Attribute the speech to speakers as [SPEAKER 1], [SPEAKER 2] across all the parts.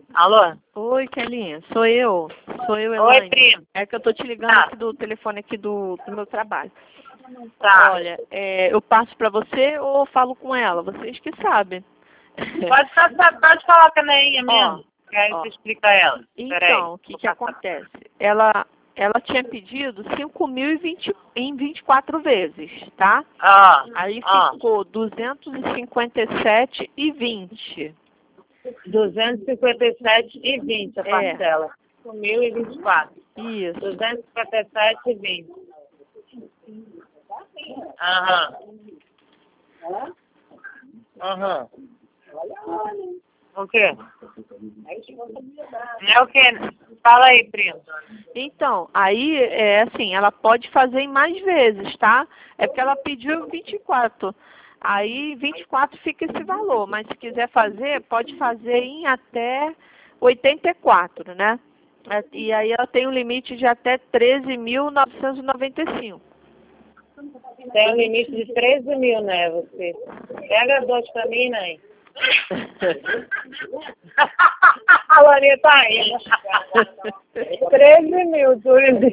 [SPEAKER 1] Alô?
[SPEAKER 2] Oi, Kelinha, sou eu, Elaine.
[SPEAKER 1] Oi, primo.
[SPEAKER 2] É que eu tô te ligando aqui do telefone aqui do meu trabalho.
[SPEAKER 1] Tá.
[SPEAKER 2] Olha, eu passo pra você ou falo com ela? Vocês que sabem.
[SPEAKER 1] Pode falar também, é mesmo. Aí
[SPEAKER 2] ó.
[SPEAKER 1] você explica a ela.
[SPEAKER 2] Então, o que acontece? Ela tinha pedido 5.020 em 24 vezes, tá? Aí ficou 257,20.
[SPEAKER 1] 257,20 a parcela. 5.024.
[SPEAKER 2] Isso.
[SPEAKER 1] 257,20. Aham. O quê? É o quê? Fala aí, primo.
[SPEAKER 2] Então, aí, assim, ela pode fazer em mais vezes, tá? É porque ela pediu 24. Aí, 24 fica esse valor, mas se quiser fazer, pode fazer em até 84, né? E aí ela tem um limite de até 13.995.
[SPEAKER 1] Tem um limite de 13 mil, né, você? Pega dois pra mim, né? A Larinha tá aí. 13 mil, Túlio.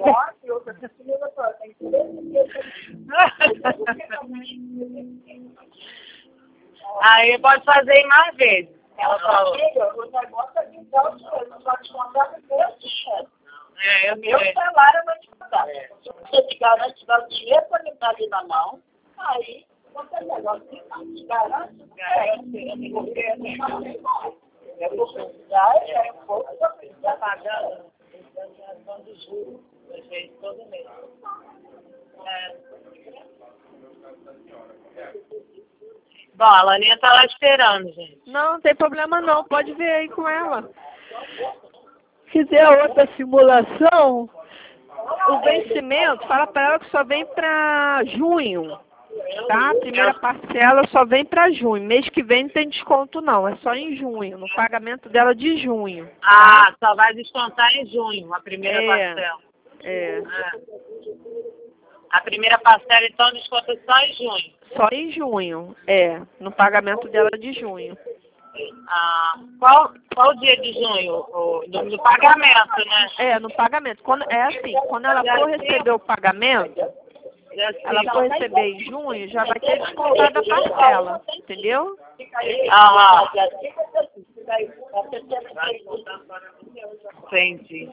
[SPEAKER 1] Aí pode fazer em mais vezes. Ela falou. O negócio é que dá os coisas, só te contar o meu salário vai te contar. Se você te garante dar o dinheiro para ele ali na mão, aí você negócio de garante, é pouco, já pagando, dando juros, todo mês. Bom, a Laninha tá lá esperando, gente.
[SPEAKER 2] Não tem problema não, pode ver aí com ela. Se quiser outra simulação, o vencimento, fala para ela que só vem para junho, tá? A primeira parcela só vem para junho. Mês que vem não tem desconto não, é só em junho, no pagamento dela de junho.
[SPEAKER 1] Ah, só vai descontar em junho, a primeira parcela. A primeira parcela, então, desconta só em junho.
[SPEAKER 2] Só em junho, no pagamento dela de junho.
[SPEAKER 1] Qual dia de junho? No pagamento, né?
[SPEAKER 2] No pagamento. Quando ela for receber o pagamento, ela for receber em junho, já vai ter descontado a parcela, entendeu?
[SPEAKER 1] Entendi.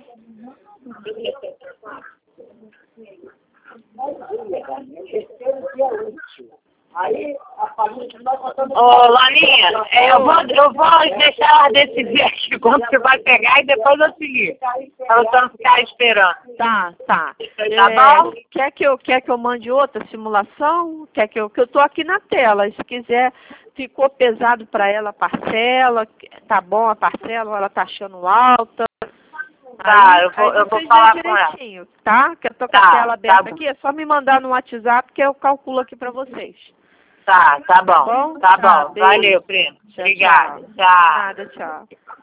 [SPEAKER 1] Ô, Laninha, eu vou deixar ela decidir aqui quando você vai pegar e depois eu seguir. Pra você não ficar esperando.
[SPEAKER 2] Tá.
[SPEAKER 1] Tá bom?
[SPEAKER 2] Quer que eu mande outra simulação? Quer que eu tô aqui na tela. Se quiser, ficou pesado para ela a parcela, tá bom a parcela, ou ela tá achando alta.
[SPEAKER 1] Tá, eu vou falar com ela.
[SPEAKER 2] Tá? Que eu tô com a tela aberta aqui, é só me mandar no WhatsApp que eu calculo aqui pra vocês.
[SPEAKER 1] Tá bom. Tá bom. Valeu, primo. Obrigada. Tchau.
[SPEAKER 2] Nada, tchau.